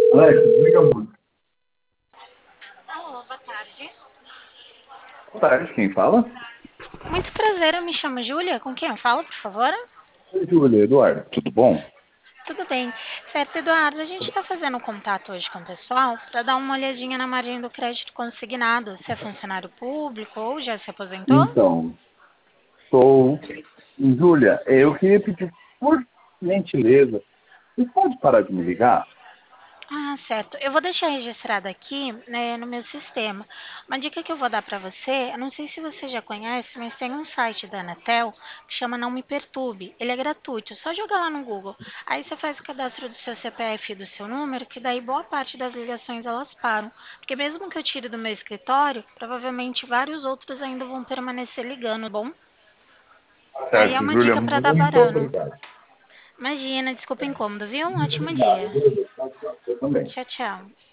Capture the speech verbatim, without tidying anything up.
Alex, desliga a música. Alô, boa tarde. Boa tarde, quem fala? Muito prazer, eu me chamo Júlia. Com quem eu falo, por favor? Oi, Júlia, Eduardo, tudo bom? Tudo bem. Certo, Eduardo, a gente está fazendo um contato hoje com o pessoal para dar uma olhadinha na margem do crédito consignado. Se é funcionário público ou já se aposentou? Então, sou... Júlia, eu queria pedir, por gentileza, você pode parar de me ligar? Ah, certo. Eu vou deixar registrado aqui, né, no meu sistema. Uma dica que eu vou dar para você, eu não sei se você já conhece, mas tem um site da Anatel que chama Não Me Perturbe. Ele é gratuito, é só jogar lá no Google. Aí você faz o cadastro do seu C P F e do seu número, que daí boa parte das ligações elas param. Porque mesmo que eu tire do meu escritório, provavelmente vários outros ainda vão permanecer ligando, bom? Aí é Certo, uma Júlia, dica para dar muito barano. obrigado. Imagina, desculpa o incômodo, viu? Um Muito ótimo obrigado, dia. Júlia. Tchau, tchau. Eu também. Tchau, tchau.